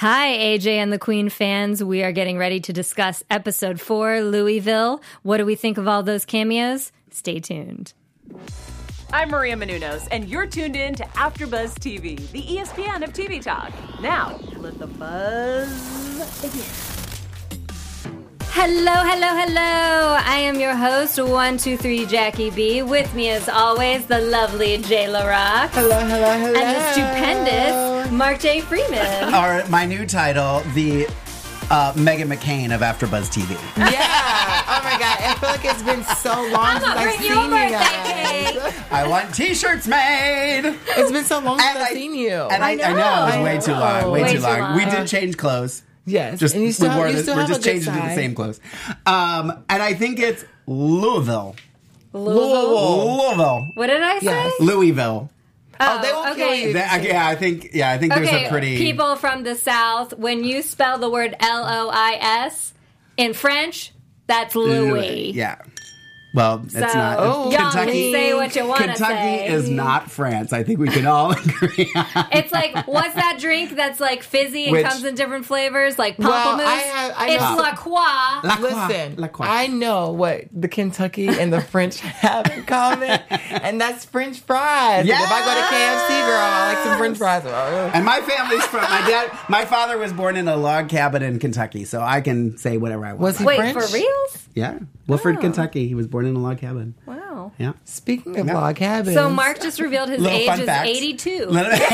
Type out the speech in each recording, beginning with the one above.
Hi, AJ and the Queen fans. We are getting ready to discuss episode 4, Louisville. What do we think of all those cameos? Stay tuned. I'm Maria Menounos, and you're tuned in to AfterBuzz TV, the ESPN of TV talk. Now, let the buzz begin. Hello, hello, hello. I am your host, 123 Jackie B. With me, as always, the lovely Jayla Rock. Hello, hello, hello. And the stupendous Mark J. Freeman. Or my new title, the Megan McCain of AfterBuzz TV. Yeah. Oh my God. I feel like it's been so long since I've seen you guys. I want T-shirts made. It's been so long since I've seen you. And I know. It was way too long. Way too long. We did change clothes. Yes. Just, and you still, we're have just a changing good to the side. same clothes. And I think it's Louisville. Louisville? What did I say? Yes. Louisville. Oh, they won't kill you. I think there's a pretty... people from the South, when you spell the word L-O-I-S in French, that's Louis. Yeah. Well, it's not. Y'all Kentucky, can say what you want to say. Kentucky is not France. I think we can all agree on. It's like, what's that drink that's like fizzy and comes in different flavors? Like Well, pamplemousse? I It's know. La Croix. Listen, Croix. I know what the Kentucky and the French have in common, and that's French fries. Yes! Like if I go to KFC, girl, I like some French fries. And my family's from my father was born in a log cabin in Kentucky, so I can say whatever I want. Was he Wait, French? for reals? Yeah. Wilford, Kentucky. He was born in a log cabin. Wow. Yeah. Speaking of Yeah. log cabins. So Mark just revealed his Little age fun is facts. 82.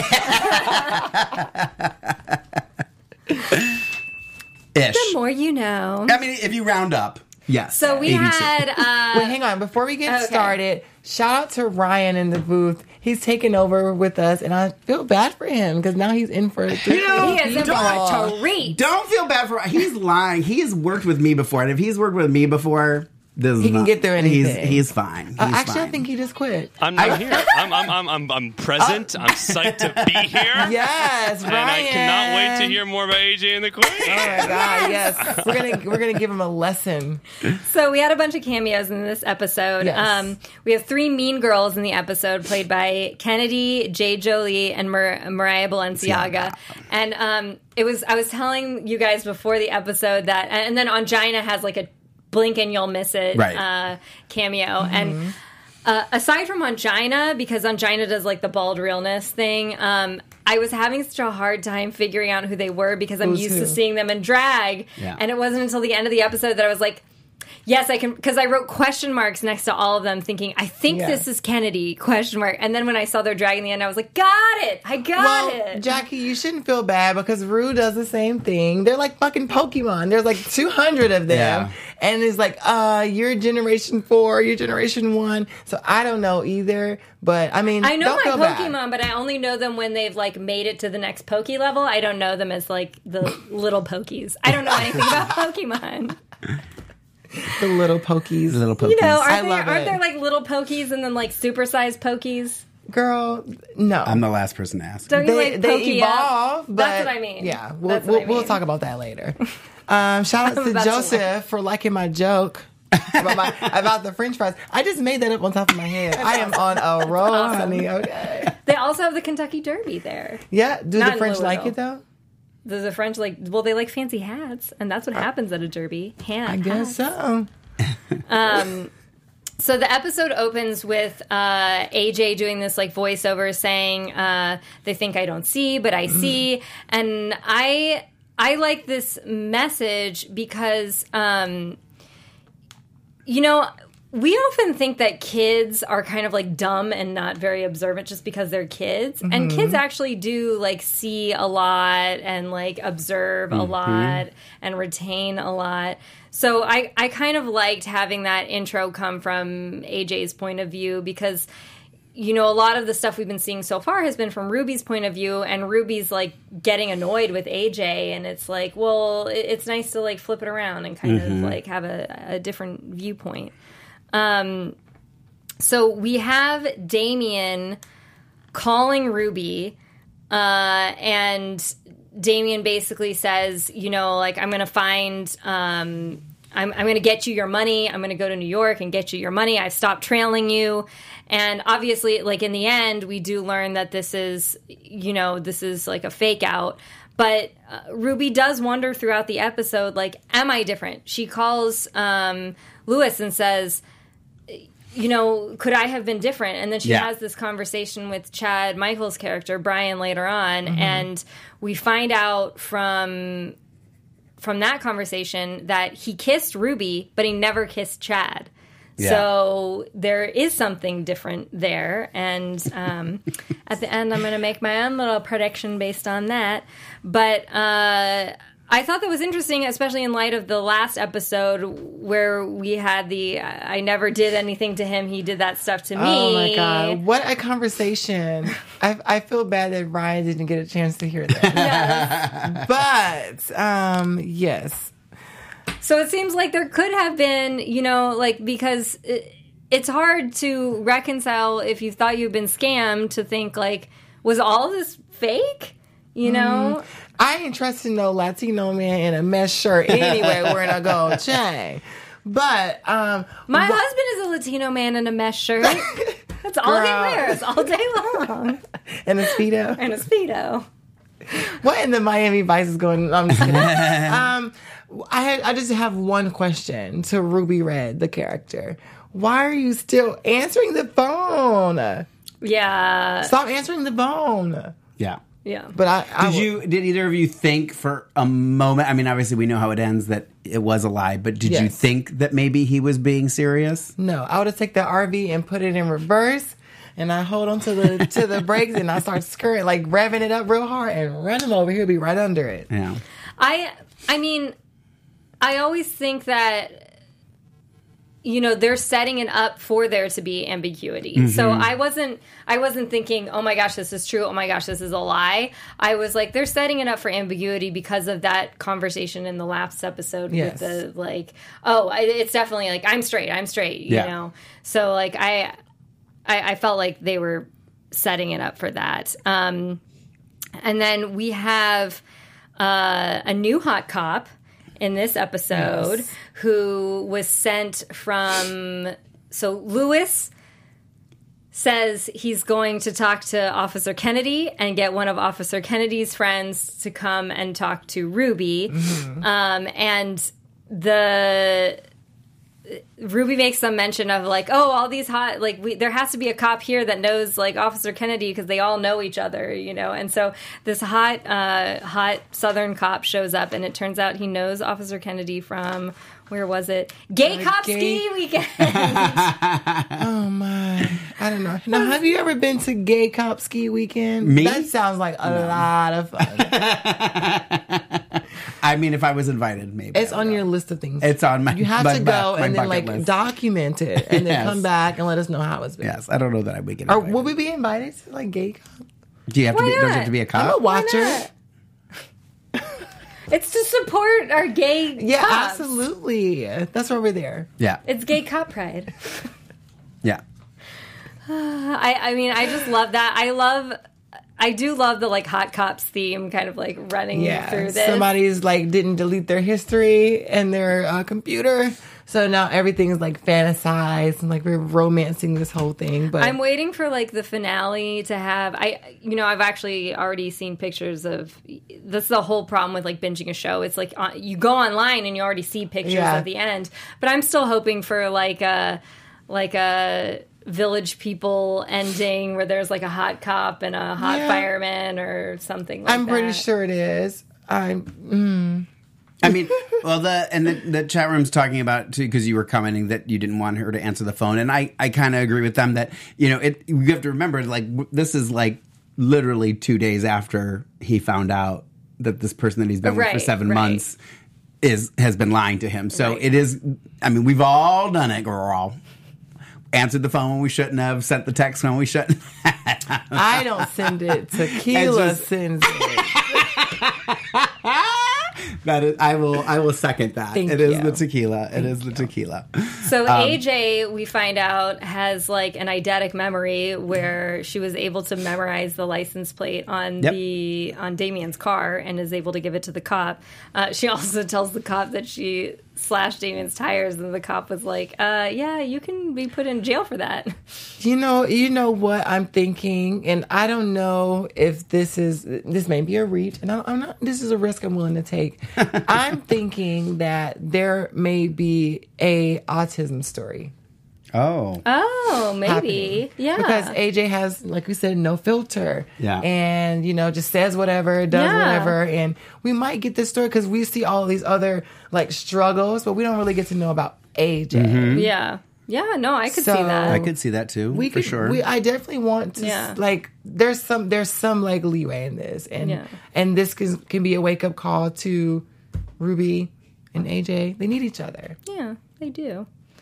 Ish. The more you know. I mean, if you round up, yes. So we 82. had... Wait, hang on. Before we get Okay. started, shout out to Ryan in the booth. He's taking over with us, and I feel bad for him because now he's in for three. know, he is in for a treat. Don't feel bad for he's lying. He has worked with me before, and if he's worked with me before, this is He can not- get through anything. He's fine. He's Actually, fine. I think he just quit. I'm not here. I'm present. I'm psyched to be here. Yes, Ryan. And I cannot wait to hear more about AJ and the Queen. Oh my God! Yes, we're gonna give him a lesson. So we had a bunch of cameos in this episode. Yes. We have 3 mean girls in the episode, played by Kennedy, Jay Jolie, and Mariah Balenciaga. And I was telling you guys before the episode that, and then Ongina has like a blink and you'll miss it cameo. And aside from Ongina, because Ongina does like the bald realness thing, I was having such a hard time figuring out who they were because I'm Who's used who? to seeing them in drag. Yeah. And it wasn't until the end of the episode that I was like, yes, I can, because I wrote question marks next to all of them thinking, I think Yeah. this is Kennedy, question mark. And then when I saw their drag in the end, I was like, got it. I got it. Jackie, you shouldn't feel bad because Rue does the same thing. They're like fucking Pokemon. There's like 200 of them. Yeah. And it's like, you're generation 4, you're generation 1. So I don't know either. But I mean, I know don't my feel bad. Pokemon, but I only know them when they've like made it to the next Poke level. I don't know them as like the little Pokies. I don't know anything about Pokemon. The little Pokies. little Pokies. You know, I love aren't it. there like little Pokies and then like supersized Pokies? Girl, no. I'm the last person to ask. Don't you They like Pokey evolve, up? but That's what I mean. Yeah, That's what I we'll mean. talk about that later. Shout out to about to Joseph for liking my joke about the French fries. I just made that up on top of my head. I am on a roll, honey. Okay. They also have the Kentucky Derby there. Yeah. Do Not the in French like Louisville. it though? Does the French like? Well, they like fancy hats, and that's what happens at a derby. I guess so. So the episode opens with AJ doing this like voiceover saying, "They think I don't see, but I see," and I like this message because, you know. We often think that kids are kind of like dumb and not very observant just because they're kids. And kids actually do like see a lot and like observe a lot and retain a lot. So I kind of liked having that intro come from AJ's point of view because, you know, a lot of the stuff we've been seeing so far has been from Ruby's point of view, and Ruby's like getting annoyed with AJ, and it's like, well, it's nice to like flip it around and kind of like have a different viewpoint. So we have Damien calling Ruby, and Damien basically says, you know, like, I'm going to find, I'm going to get you your money. I'm going to go to New York and get you your money. I've stopped trailing you. And obviously, like, in the end, we do learn that this is, you know, this is like a fake out. But Ruby does wonder throughout the episode, like, am I different? She calls Lewis and says, could I have been different? And then she has this conversation with Chad Michaels' character, Brian, later on, and we find out from that conversation that he kissed Ruby, but he never kissed Chad. Yeah. So there is something different there. And at the end, I'm going to make my own little prediction based on that. But I thought that was interesting, especially in light of the last episode where we had I never did anything to him. He did that stuff to me. Oh, my God. What a conversation. I feel bad that Ryan didn't get a chance to hear that. Yes. But, yes. So it seems like there could have been, because it's hard to reconcile if you thought you've been scammed to think, like, was all this fake? I ain't trusting no Latino man in a mesh shirt anyway wearing a gold chain. But my husband is a Latino man in a mesh shirt. That's all he wears all day long. And a Speedo. And a Speedo. What in the Miami Vice is going on? I'm just kidding. I just have one question to Ruby Red, the character. Why are you still answering the phone? Yeah. Stop answering the phone. Yeah. Yeah. But did either of you think for a moment, I mean, obviously we know how it ends, that it was a lie, but did you think that maybe he was being serious? No, I would have taken the RV and put it in reverse, and I hold on to the brakes, and I start skirting, like revving it up real hard and run him over. He'll be right under it. Yeah. I mean, I always think that, they're setting it up for there to be ambiguity. Mm-hmm. So I wasn't thinking, oh my gosh, this is true. Oh my gosh, this is a lie. I was like, they're setting it up for ambiguity because of that conversation in the last episode with the, like, it's definitely like, I'm straight, you know? So like, I felt like they were setting it up for that. And then we have a new hot cop in this episode who was sent from... So Lewis says he's going to talk to Officer Kennedy and get one of Officer Kennedy's friends to come and talk to Ruby. Mm-hmm. And Ruby makes some mention of like, all these hot, like there has to be a cop here that knows like Officer Kennedy because they all know each other, and so this hot Southern cop shows up, and it turns out he knows Officer Kennedy from, where was it? Gay Cop Ski Weekend. Oh my, I don't know. Now, have you ever been to Gay Cop Ski Weekend? Me? That sounds like a lot of fun. I mean, if I was invited, maybe. It's on your list of things. It's on my You have to go and then list. Document it and then come back and let us know how it's been. Yes, I don't know that I would get Or invited. will we be invited to like Gay Cop? Do you have to be? Don't you have to be a I'm cop? a watcher. It's to support our gay Yeah, cops. absolutely. That's why we're there. Yeah. It's Gay Cop Pride. Yeah. I mean, I just love that. I do love the like hot cops theme kind of like running through this. Somebody's like didn't delete their history and their computer. So now everything's like fantasized and like we're romancing this whole thing. But I'm waiting for like the finale to have. I've actually already seen pictures of. That's the whole problem with like binging a show. It's like you go online and you already see pictures of the end. But I'm still hoping for like a Village People ending where there's like a hot cop and a hot fireman or something like that. I'm pretty sure it is. I mean, well, the chat room's talking about too, because you were commenting that you didn't want her to answer the phone, and I kind of agree with them that you have to remember like this is like literally 2 days after he found out that this person that he's been with for 7 months has been lying to him. So it is. I mean, we've all done it, girl. Answered the phone when we shouldn't have. Sent the text when we shouldn't have. I don't send it. Tequila sends it. That is, I will second that. It is the tequila. It is the tequila. So AJ, we find out, has like an eidetic memory where she was able to memorize the license plate on on Damien's car and is able to give it to the cop. She also tells the cop that she slashed Damien's tires, and the cop was like, yeah, you can be put in jail for that. You know what I'm thinking, and I don't know if this may be a reach, and I'm not. This is a risk I'm willing to take. I'm thinking that there may be a autism story. Oh, Maybe. Happening. Yeah. Because AJ has, like we said, no filter. Yeah. And, just says whatever, does whatever. And we might get this story because we see all these other, struggles, but we don't really get to know about AJ. Mm-hmm. Yeah. Yeah, no, I could see that. I could see that too, for sure. I definitely want to, there's some leeway in this. And this can be a wake-up call to Ruby and AJ. They need each other. Yeah, they do.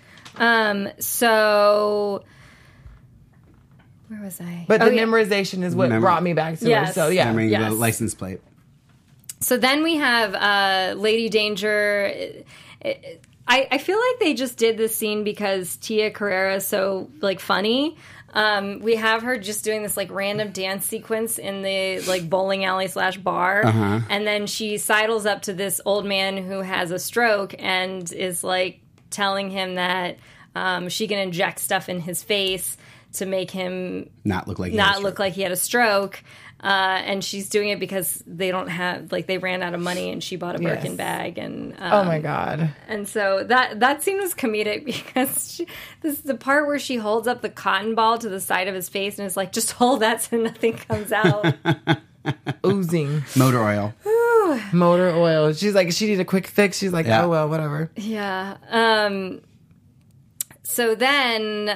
So where was I? But the memorization is what brought me back to it. So yeah. Remembering the license plate. So then we have Lady Danger. I feel like they just did this scene because Tia Carrera is so funny. We have her just doing this random dance sequence in the bowling alley / bar, and then she sidles up to this old man who has a stroke and is telling him that she can inject stuff in his face to make him not look like he had a stroke. And she's doing it because they don't have they ran out of money, and she bought a Birkin bag. And oh my god! And so that scene was comedic because this is the part where she holds up the cotton ball to the side of his face and is like, "Just hold that so nothing comes out." Oozing motor oil. Motor oil. She's like, she needed a quick fix. She's like, oh well, whatever. Yeah. So then,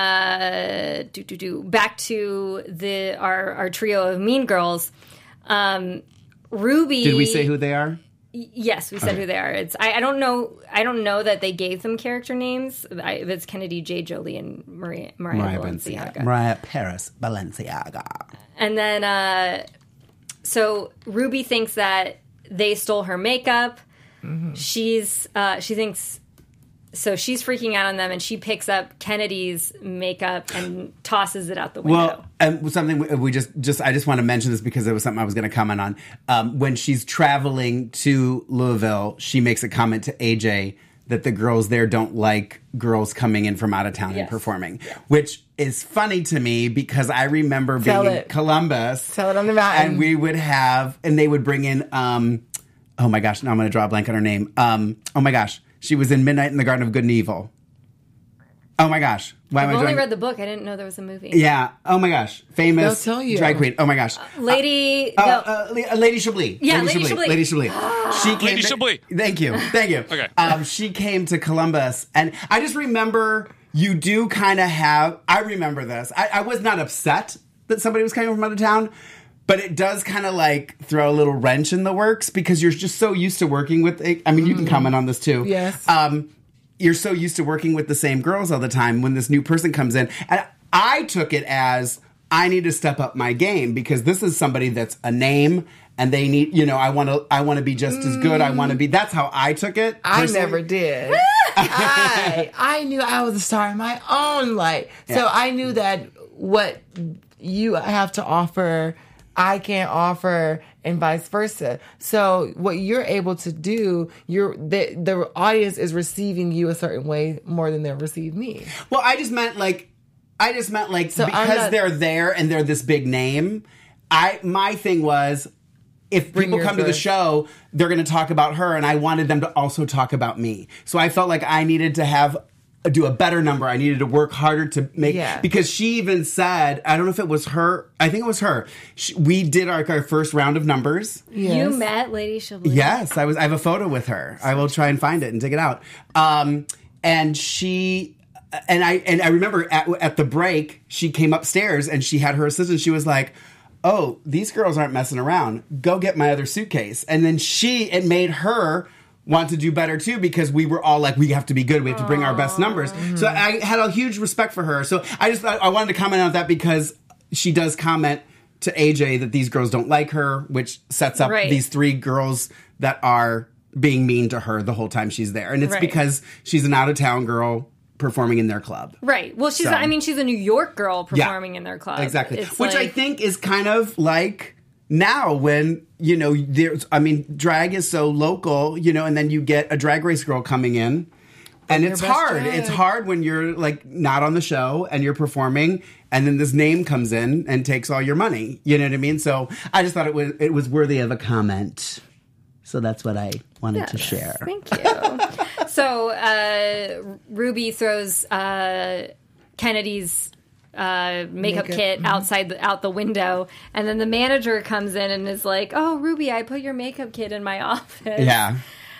back to our trio of mean girls. Ruby. Did we say who they are? Yes, we said who they are. I don't know. I don't know that they gave them character names. It's Kennedy J. Jolie and Mariah Balenciaga. Mariah Paris Balenciaga. And then, so Ruby thinks that they stole her makeup. Mm-hmm. She thinks. So she's freaking out on them, and she picks up Kennedy's makeup and tosses it out the window. Well, and something I just want to mention this because it was something I was going to comment on. When she's traveling to Louisville, she makes a comment to AJ that the girls there don't like girls coming in from out of town and performing, which is funny to me because I remember being in Columbus. Tell it on the mountain. And we would have, and they would bring in, oh my gosh, now I'm going to draw a blank on her name. Oh my gosh. She was in Midnight in the Garden of Good and Evil. Oh my gosh. I've only read the book. I didn't know there was a movie. Yeah. Oh my gosh. Famous They'll tell you. drag queen. Oh my gosh. Lady Chablis. Yeah, Lady Chablis. Lady Chablis. She came Lady Chablis. Thank you. Okay. She came to Columbus, and I just remember you do kind of have. I remember this. I was not upset that somebody was coming from out of town. But it does kind of throw a little wrench in the works because you're just so used to working with. I mean, you can comment on this too. Yes. You're so used to working with the same girls all the time. When this new person comes in, and I took it as I need to step up my game because this is somebody that's a name, and they need. I want to be just as good. I want to be. That's how I took it. Personally. I never did. I knew I was a star in my own light, so I knew that what you have to offer, I can't offer, and vice versa. So what you're able to do, the audience is receiving you a certain way more than they'll receive me. Well, I just meant so because they're there and they're this big name. My thing was, if people come to the show, they're going to talk about her, and I wanted them to also talk about me. So I felt like I needed to do a better number. I needed to work harder to make, because she even said, I don't know if it was her. I think it was her. We did our first round of numbers. Yes. You met Lady Chablis. Yes, I have a photo with her. I will try and find it and dig it out. And she, and I remember at the break, she came upstairs and she had her assistant. She was like, oh, these girls aren't messing around. Go get my other suitcase. And then it made her want to do better too, because we were all like, we have to be good. We have to bring our best numbers. Mm-hmm. So I had a huge respect for her. So I wanted to comment on that because she does comment to AJ that these girls don't like her, which sets up these three girls that are being mean to her the whole time she's there. And it's because she's an out of town girl performing in their club. Right. Well, she's a New York girl performing in their club. Exactly. Which I think is kind of like now when, you know, drag is so local, you know, and then you get a Drag Race girl coming in. And it's hard. drag. It's hard when you're like not on the show and you're performing, and then this name comes in and takes all your money. You know what I mean? So I just thought it was worthy of a comment. So that's what I wanted to share. Thank you. So Ruby throws Kennedy's makeup kit out the window, and then the manager comes in and is like, "Oh, Ruby, I put your makeup kit in my office." Yeah.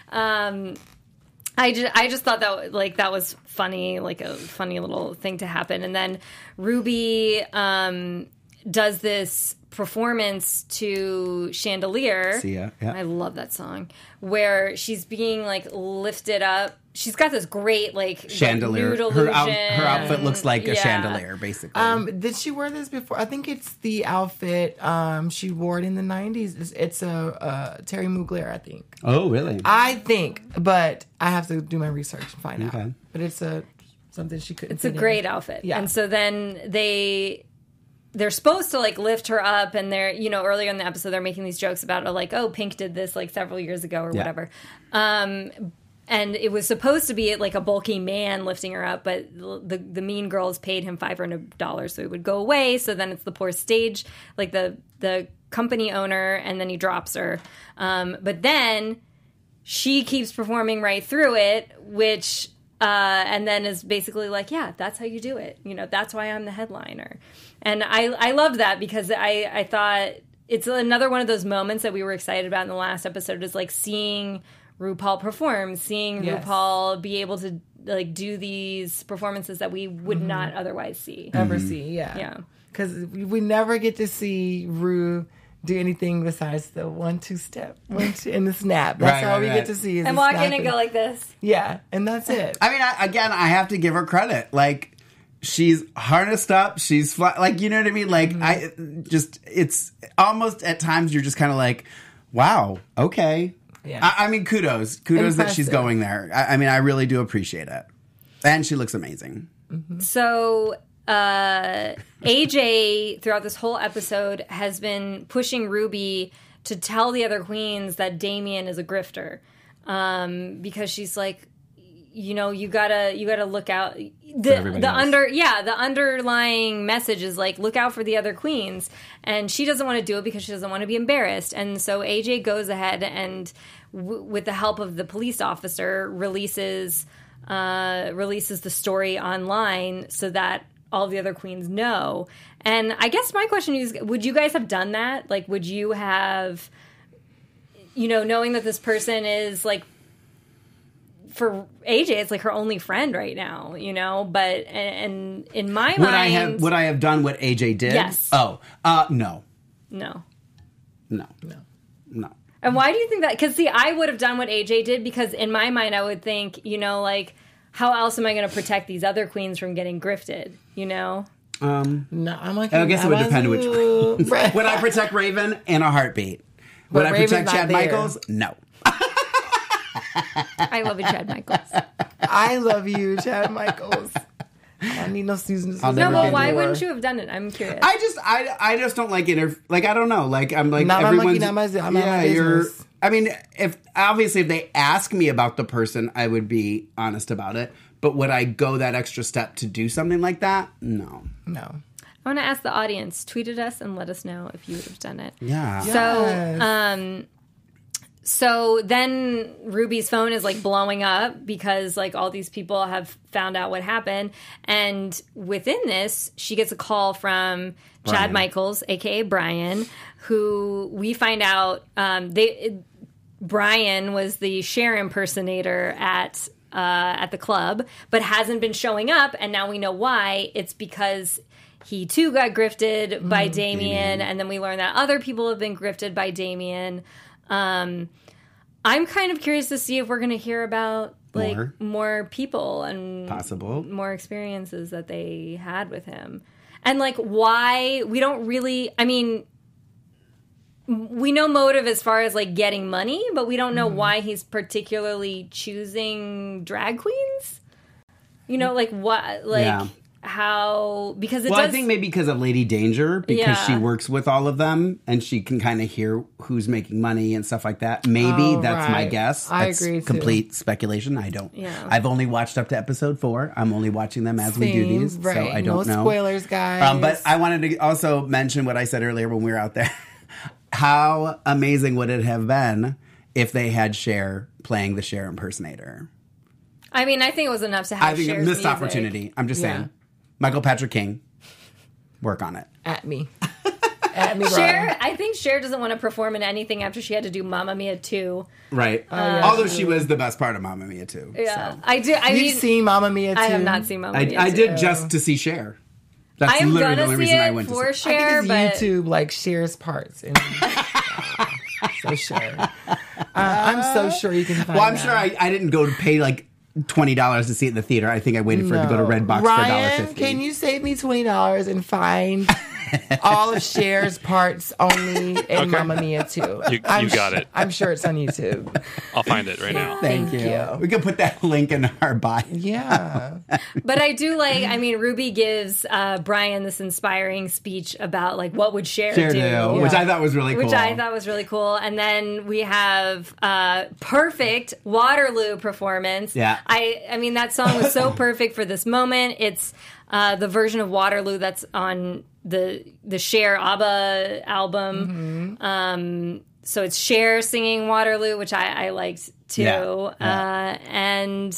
I just thought that was funny, like a funny little thing to happen. And then Ruby does this performance to Chandelier. Yeah. I love that song, where she's being like lifted up. She's got this great like Chandelier. nude Her illusion. outfit looks like a chandelier, basically. Did she wear this before? I think it's the outfit she wore it in the 90s. It's a Terry Mugler, I think. Oh, really? I think, but I have to do my research and find Okay. out. But it's something she couldn't. It's a great outfit. Yeah. And so then they're supposed to like lift her up, and they're, you know, earlier in the episode they're making these jokes about like, oh, Pink did this like several years ago or whatever. And it was supposed to be like a bulky man lifting her up, but the mean girls paid him $500 so he would go away. So then it's the poor stage, like the company owner, and then he drops her. But then she keeps performing right through it, which and then is basically like, yeah, that's how you do it. You know, that's why I'm the headliner. And I loved that because I thought it's another one of those moments that we were excited about in the last episode, is like seeing RuPaul perform, seeing RuPaul be able to like do these performances that we would not otherwise see. Ever see, yeah. Because we never get to see Ru do anything besides the 1-2 step, in the snap. That's all we get to see. Is And the walk in snapping. and go like this. Yeah, and that's it. I mean, I have to give her credit. Like, she's harnessed up. She's fly, like, you know what I mean? Like, it's almost at times you're just kind of like, wow, okay. Yeah. I mean, kudos that she's Impressive. going there. I mean, I really do appreciate it. And she looks amazing. So AJ, throughout this whole episode, has been pushing Ruby to tell the other queens that Damien is a grifter, because she's like, you know, you gotta look out. The underlying message is like, look out for the other queens, and she doesn't want to do it because she doesn't want to be embarrassed. And so AJ goes ahead and, with the help of the police officer, releases the story online so that all the other queens know. And I guess my question is, would you guys have done that? Like, would you have, you know, knowing that this person is like, for AJ, it's like her only friend right now, you know. But and in my mind, would I have done what AJ did? Yes. Oh, no. And why do you think that? Because see, I would have done what AJ did, because in my mind, I would think, you know, like, how else am I going to protect these other queens from getting grifted? You know. No, I'm like, I guess it would depend which queen. Would I protect Raven? In a heartbeat. Would But I Raven's protect not Chad there. Michaels? No. I love you, Chad Michaels. I love you, Chad Michaels. I don't need no Susan. I'll No, never but get why more. wouldn't you have done it? I'm curious. I just don't like like, I don't know. Like, I'm like, Not my everyone's. monkey, not my business. I mean, if they ask me about the person, I would be honest about it. But would I go that extra step to do something like that? No. No. I want to ask the audience. Tweet at us and let us know if you would have done it. Yeah. Yes. So then Ruby's phone is like blowing up because like all these people have found out what happened. And within this, she gets a call from Chad Brian. Michaels, aka Brian, who we find out Brian was the Cher impersonator at the club, but hasn't been showing up. And now we know why. It's because he too got grifted by Damien, and then we learn that other people have been grifted by Damien. I'm kind of curious to see if we're going to hear about like more people and Possible. more experiences that they had with him, and like why we don't really. I mean, we know motive as far as like getting money, but we don't know why he's particularly choosing drag queens. You know, like what? Like Yeah. because it Well, does. I think maybe because of Lady Danger, because Yeah. she works with all of them and she can kind of hear who's making money and stuff like that. Maybe Oh, that's my right. guess. I That's agree, too. complete speculation. I don't. Yeah. I've only watched up to episode 4. I'm only watching them as we do Same, these, right. so I don't No know. spoilers, guys. But I wanted to also mention what I said earlier when we were out there. How amazing would it have been if they had Cher playing the Cher impersonator? I mean, I think it was enough to have. I think a Cher's missed music. opportunity. I'm just Yeah. saying. Michael Patrick King, work on it. At me. At me, Cher, Ron. I think Cher doesn't want to perform in anything after she had to do Mamma Mia 2. Right. yeah. Although she was the best part of Mamma Mia too. Yeah, So. I do. I You've mean, seen Mamma Mia too? I have not seen Mamma Mia. I 2. did just to see Cher. That's I am literally the gonna only see reason I it went for to see. I Cher, think but it's YouTube, like, Cher's parts. And, so sure. I'm so sure you can find Well, I'm that. sure I didn't go to pay like $20 to see it in the theater. I think I waited for it to go to Redbox Ryan, for $1.50. can you save me $20 and find all of Cher's parts only in Mamma Mia 2? You got it. I'm sure it's on YouTube. I'll find it right now. Thank you. We can put that link in our bio. Yeah. But I do like. I mean, Ruby gives Brian this inspiring speech about like what would Cher Cher do, do, which I thought was really cool. which I thought was really cool. And then we have perfect Waterloo performance. Yeah. I mean that song was so perfect for this moment. It's the version of Waterloo that's on the Cher ABBA album. So it's Cher singing Waterloo, which I liked too. Yeah. And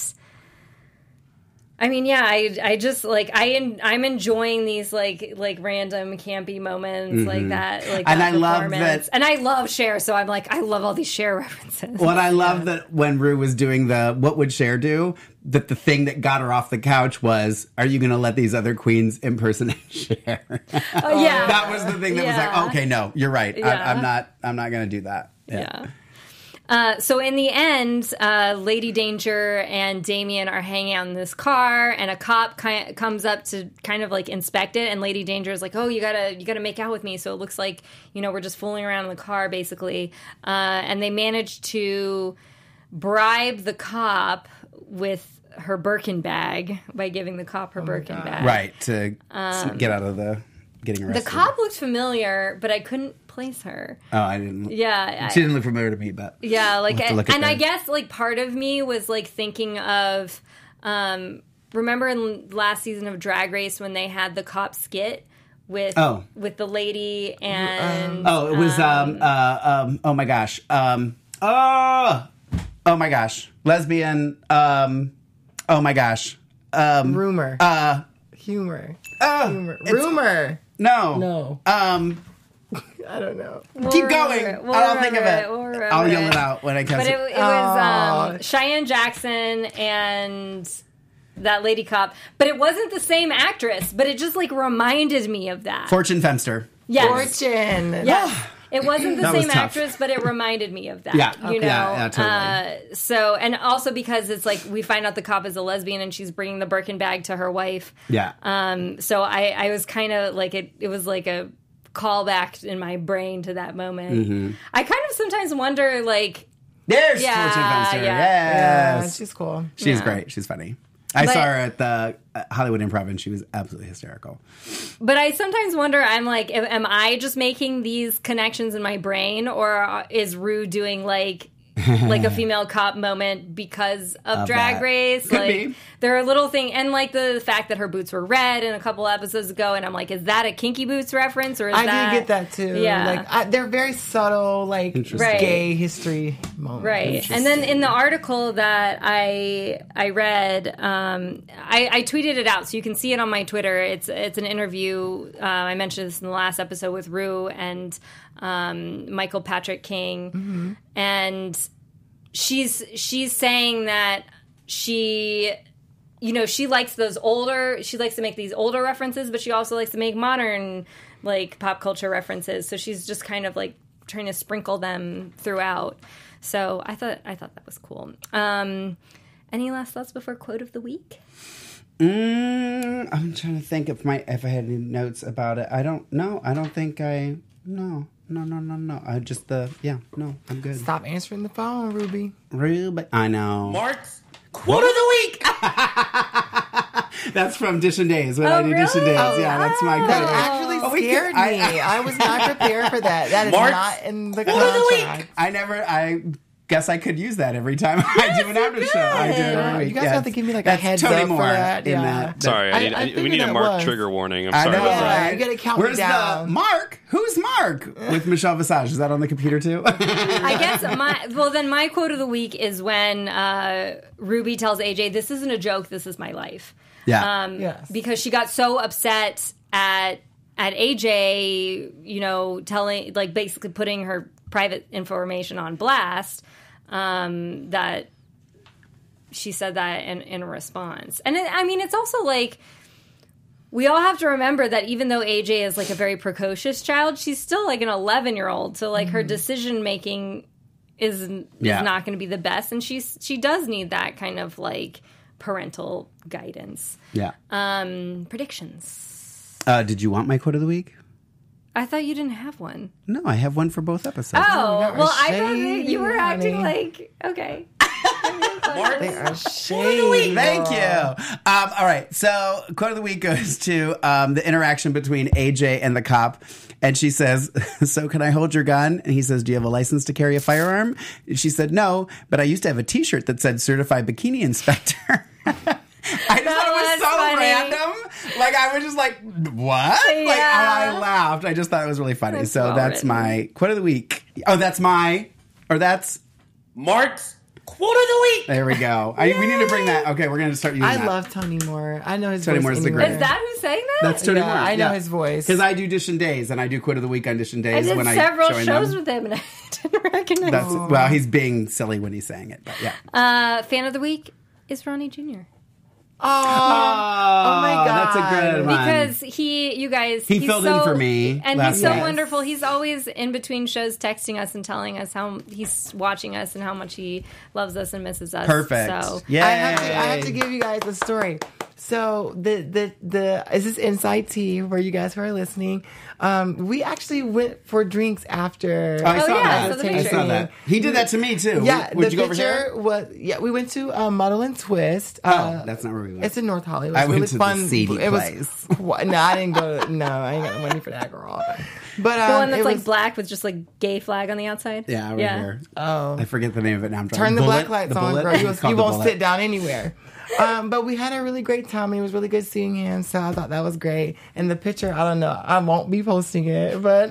I mean, yeah, I just like I'm enjoying these like random campy moments like that, like And that I love performance. that- and I love Cher, so I'm like I love all these Cher references. Well, I love that when Rue was doing the what would Cher do, that the thing that got her off the couch was, are you going to let these other queens impersonate Cher? Oh, yeah, That was the thing that was Yeah. like, okay, no, you're right. Yeah. I'm not going to do that. Yeah. So in the end, Lady Danger and Damien are hanging out in this car, and a cop comes up to kind of like inspect it. And Lady Danger is like, "Oh, you gotta make out with me." So it looks like we're just fooling around in the car, basically. And they manage to bribe the cop with her Birkin bag by giving the cop her Birkin bag. Right, to get out of the getting arrested. The cop looked familiar, but I couldn't place her. Oh, I didn't. Yeah, She didn't look familiar to me, but yeah, like, We'll have to look at and I that. guess like part of me was like thinking of, remember in last season of Drag Race when they had the cop skit with the lady and oh, it was oh my gosh, oh my gosh, lesbian, oh my gosh, Rumor. Humor. Humor. Rumor. no, I don't know. keep going. We'll I don't think of remember it. We'll remember I'll yell it out when I catch But it. it was Cheyenne Jackson and that lady cop. But it wasn't the same actress. But it just like reminded me of that. Fortune Femster. Yes. Fortune. Yes. It wasn't the That was same tough. actress, but it reminded me of that. Yeah. You know? Yeah, totally. So, and also because it's like we find out the cop is a lesbian and she's bringing the Birkin bag to her wife. Yeah. So I was kind of like, it was like a callback in my brain to that moment. Mm-hmm. I kind of sometimes wonder, like, There's Yeah, Fortune Femster. yeah. Yes. She's cool. She's Yeah. great. She's funny. I But- saw her at the Hollywood Improv and she was absolutely hysterical. but I sometimes wonder, I'm like, am I just making these connections in my brain, or is Rue doing like a female cop moment because of Drag that. Race? Could like be. there are little things, and like the fact that her boots were red in a couple episodes ago, and I'm like, is that a Kinky Boots reference, or is I that did get that too. Yeah. Like they're very subtle, like Right. gay history moments. Right. And then in the article that I read, I tweeted it out so you can see it on my Twitter. It's an interview. I mentioned this in the last episode with Rue and Michael Patrick King, and she's saying that she likes she likes to make these older references, but she also likes to make modern like pop culture references. So she's just kind of like trying to sprinkle them throughout. So I thought that was cool. Any last thoughts before quote of the week? I'm trying to think if I had any notes about it. I don't know. I don't think I. No. I just I'm good. Stop answering the phone, Ruby. Ruby, I know. Mark's Quote of the week. That's from Dish and Days. When I do Dish and really? Days. Oh, yeah, that's my That quote. actually Oh, we scared could- me. I was not prepared for that. That is Mark, not in the Quote of the contract. week. I guess I could use that every time I do an after show. I do it every week. You guys have to give me like a That's heads Tony up Moore for that. in Yeah. that. Sorry, I we figured need a that Mark was. trigger warning. I'm I sorry know, about that. right? You gotta count me Where's down. the Mark? Who's Mark? With Michelle Visage. Is that on the computer too? I guess my quote of the week is when Ruby tells AJ, "This isn't a joke. This is my life." Yeah. Yes. Because she got so upset at AJ, telling, like, basically putting her private information on blast, that she said that in response. And it's also like, we all have to remember that even though AJ is like a very precocious child, she's still like an 11-year-old. So like her decision making is not going to be the best, and she does need that kind of like parental guidance. Yeah. Predictions. Did you want my quote of the week? I thought you didn't have one. No, I have one for both episodes. Oh, that well, was I thought shady, you were acting honey. like, okay. They are shady. Thank you. All right. So, quote of the week goes to the interaction between AJ and the cop. And she says, "So can I hold your gun?" And he says, "Do you have a license to carry a firearm?" And she said, "No, but I used to have a T-shirt that said Certified Bikini Inspector." I just thought it was so funny. random. Like, I was just like, what? Like, Yeah. I laughed. I just thought it was really funny. That's So well that's written. my quote of the week. Oh, that's Mark's quote of the week. there we go. We need to bring that. Okay, we're going to start using I that. love Tony Moore. I know his Tony voice Moore's the anywhere. greatest. Is that who's saying that? That's Tony Yeah, Moore. I know his voice. Because I do Dish and Days, and I do quote of the week on Dish and I Days did when several I join shows them. with him, and I didn't recognize That's him. well, he's being silly when he's saying it, but yeah. Fan of the week is Ronnie Jr. Oh my God. that's a good one. Because he's filled in for me and last he's so week. wonderful. He's always in between shows texting us and telling us how he's watching us and how much he loves us and misses us. Perfect. So Yay. I have to give you guys a story. So the is this Inside Tea where you guys who are listening? We actually went for drinks after. I saw yeah, that. I saw the I picture. saw that. He did that to me too. Yeah, Would the you go over picture here? was we went to Muddle and Twist. Oh, that's not where we went. It's in North Hollywood. I It's went really to the fun. seedy it place. Was, no, I didn't go. No, I ain't got the money for that, girl. But the one that's it like was, black with just like gay flag on the outside. Yeah, right here. Oh. I forget the name of it now. I'm trying Turn to the black lights on, girl. You It's called you The won't Bullet. sit down anywhere. But we had a really great time. It was really good seeing him, so I thought that was great. And the picture, I don't know, I won't be posting it, but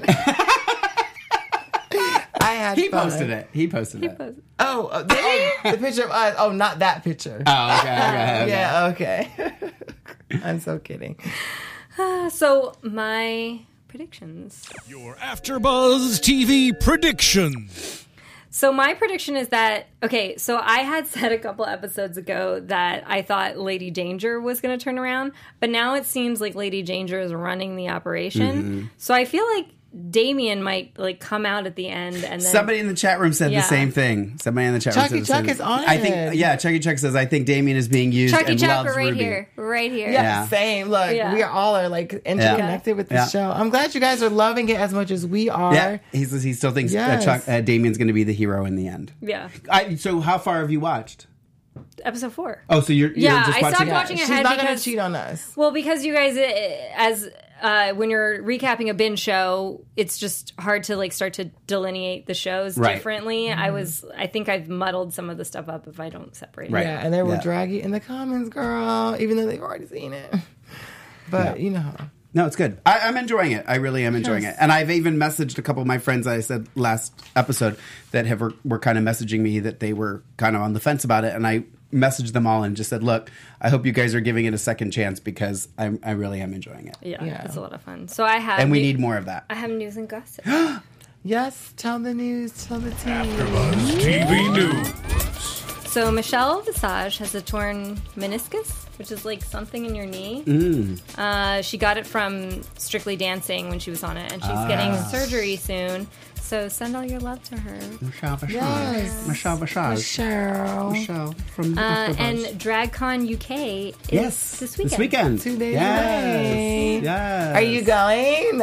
I had He fun. posted it. He posted it. Oh, the picture of us. Oh, not that picture. Oh, okay. Yeah, okay. I'm so kidding. So my predictions. Your AfterBuzz TV predictions. So my prediction is that, okay, so I had said a couple episodes ago that I thought Lady Danger was going to turn around, but now it seems like Lady Danger is running the operation. So I feel like Damien might like come out at the end and then Somebody in the chat room said Yeah. the same thing. Somebody in the chat room Chucky said the same Chuck is on I it. think, yeah, Chucky Chuck says, I think Damien is being used Chucky and Chuck loves are right Ruby. here, right here. Yeah, Yeah. same. Look, Yeah. we all are like interconnected with this Yeah. show. I'm glad you guys are loving it as much as we are. Yeah, he still thinks Yes. Damien's going to be the hero in the end. Yeah. So how far have you watched? Episode 4. Oh, so you're Yeah, just I watching stopped it? watching She's ahead not going to because cheat on us. Well, because you guys, as when you're recapping a binge show, it's just hard to like start to delineate the shows Right. differently. I think I've muddled some of the stuff up if I don't separate. Right. it. Yeah, and they will Yeah. drag you in the comments, girl, even though they've already seen it. But, you know. No, it's good. I'm enjoying it. I really am enjoying it. And I've even messaged a couple of my friends, I said last episode, that were kind of messaging me that they were kind of on the fence about it. And I messaged them all and just said, look, I hope you guys are giving it a second chance because I really am enjoying it. Yeah, Yeah. it's a lot of fun. So I have, And we need more of that. I have news and gossip. Yes, tell the news, tell the team. AfterBuzz TV News. So Michelle Visage has a torn meniscus, which is like something in your knee. She got it from Strictly Dancing when she was on it, and she's getting surgery soon. So send all your love to her. Michelle Visage. Yes. Michelle Visage. Cheryl. Michelle from And DragCon UK is yes, this weekend. This weekend. 2 days yes. away. Yes. Are you going?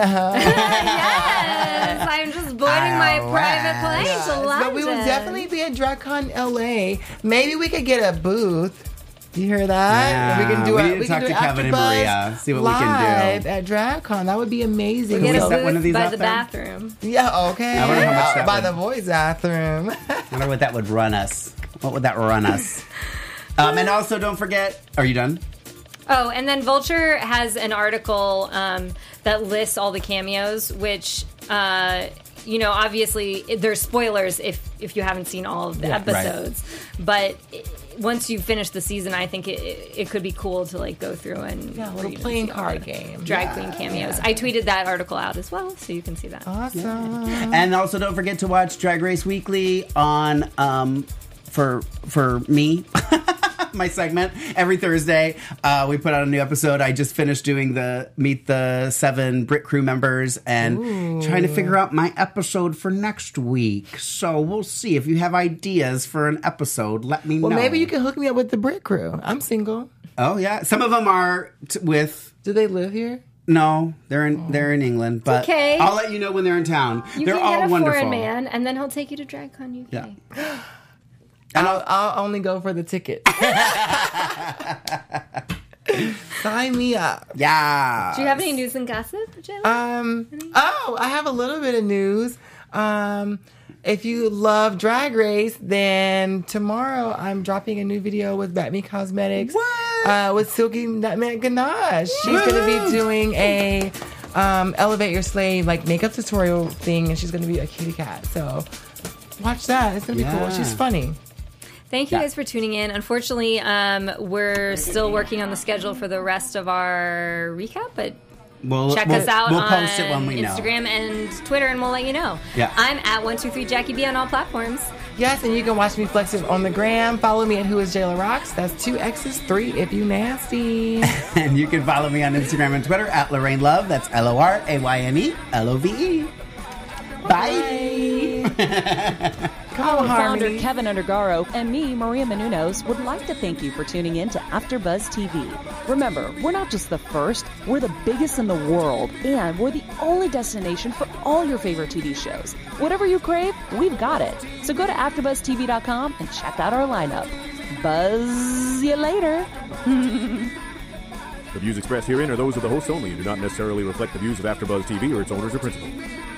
Yes, I'm just boarding my All private right. plane to London. But we will definitely be at DragCon LA. Maybe we could get a booth. You hear that? Yeah. And we can do We it. need to We can talk do to Kevin and AfterBuzz Maria, see what we can do. live at DragCon. That would be amazing. Get we a set one of booth these by up the then? bathroom. Yeah, okay. I wonder how much that by would- the boys' bathroom. I wonder what that would run us. What would that run us? And also, don't forget. Are you done? Oh, and then Vulture has an article that lists all the cameos, which, obviously there's spoilers if you haven't seen all of the episodes. But once you finish the season, I think it could be cool to like go through and Yeah, a little read and playing see all card the game. drag Yeah, queen cameos. yeah. I tweeted that article out as well, so you can see that. Awesome. And also, don't forget to watch Drag Race Weekly on for me. My segment every Thursday. We put out a new episode. I just finished doing the Meet the 7 Brit crew members and trying to figure out my episode for next week. So we'll see. If you have ideas for an episode, let me know. Well, maybe you can hook me up with the Brit crew. I'm single. Oh yeah, some of them are with. Do they live here? No, they're in England, but okay. I'll let you know when they're in town. You they're can all get a wonderful. foreign man, and then he'll take you to DragCon UK. Yeah. And I'll only go for the ticket. Sign me up. Yeah. Do you have any news and gossip, Jayla? I have a little bit of news. If you love Drag Race, then tomorrow I'm dropping a new video with Bat Me Cosmetics. With Silky Nutmeg Ganache. She's going to be doing a Elevate Your Slave like makeup tutorial thing, and she's going to be a kitty cat. So watch that. It's going to be cool. She's funny. Thank you guys for tuning in. Unfortunately, we're still working on the schedule for the rest of our recap, but check us out we'll on post it when we know. Instagram and Twitter, and we'll let you know. Yeah. I'm at 123JackieB on all platforms. Yes, and you can watch me flex it on the gram. Follow me at Who Is Jayla Rocks. That's 2 X's, 3 if you nasty. And you can follow me on Instagram and Twitter at Lorraine Love. That's LORAYNE LOVE. Bye. Come on, Founder Harmony. Kevin Undergaro and me, Maria Menounos, would like to thank you for tuning in to AfterBuzz TV. Remember, we're not just the first, we're the biggest in the world, and we're the only destination for all your favorite TV shows. Whatever you crave, we've got it. So go to AfterBuzzTV.com and check out our lineup. Buzz you later. The views expressed herein are those of the hosts only and do not necessarily reflect the views of AfterBuzz TV or its owners or principals.